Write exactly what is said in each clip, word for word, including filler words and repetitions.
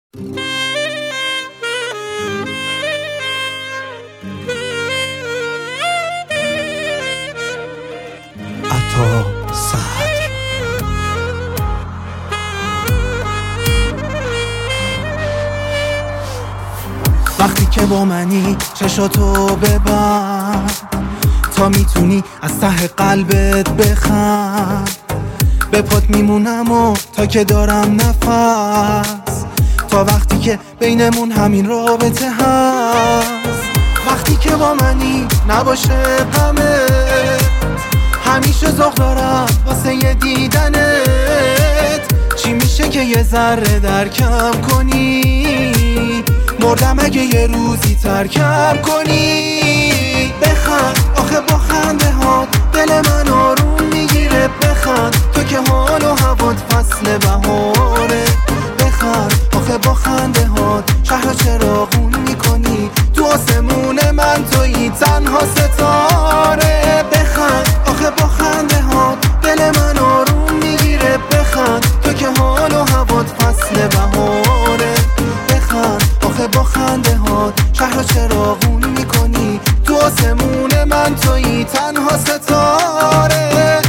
عطا صدر. وقتی که با منی چشاتو ببند تا میتونی از ته قلبت بخند، به پات میمونم و تا که دارم نفس، تا وقتی که بینمون همین رابطه هست. وقتی که با منی نباشه غمت، همیشه ذوق دارم واسه یه دیدنت. چی میشه که یه ذره درکم کنی؟ مردم اگه یه روزی ترکم کنی. بخند آخه با خنده هات دل من آروم میگیره. بخند تو که حال و هوات فصل بهاره. بخند آخه با خنده هات شهر رو چراغون میکنی. تو آسمون من تویی تنها ستاره. بخند آخه با خنده هات دل من آروم میگیره. بخند تو که حال و هوات فصل بهاره. بخند آخه با خنده هات شهر رو چراغون میکنی. تو آسمون من تویی تنها ستاره.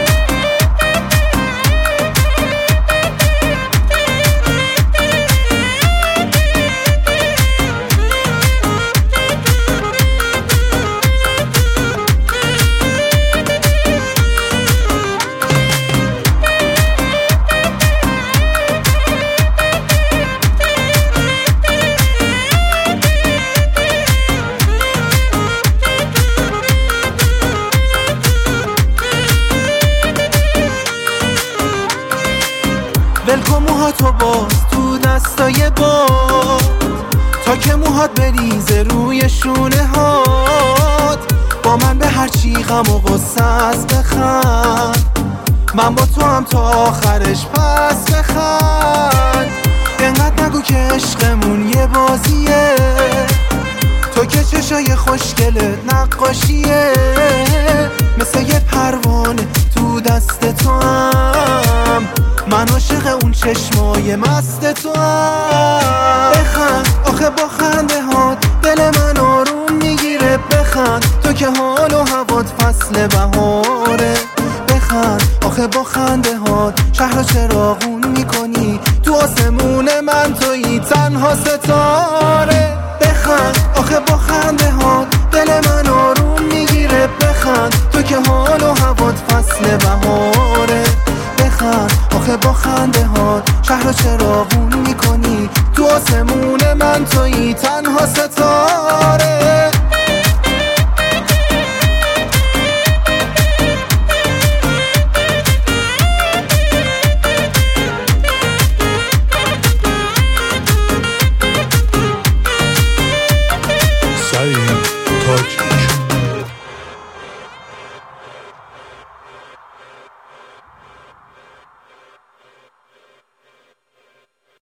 ولکن موهاتو باز تو دستای باد، تا که موهات بریزه روی شونه هات. با من به هر چی غم و غصه است بخند، من با تو هم تا آخرش پس بخند. اینقدر نگو که عشقمون یه بازیه، تو که چشای خوشگلت نقاشیه. مثل یه پروانه تو دست تو هم، من عاشق اون چشمای مست تو هم. بخند آخه با خنده هات دل من آروم میگیره. بخند تو که حال و هوات فصل بهاره. بخند آخه با خنده هات شهر رو چراغون میکنی. تو آسمون من تویی تنها ستاره. بخند آخه با خنده هات دل من آروم میگیره. بخند تو که حال و هوات فصل بهاره. بخند آخه با خنده هات شهر رو چراغون میکنی. تو آسمون من تویی تنها ستاره.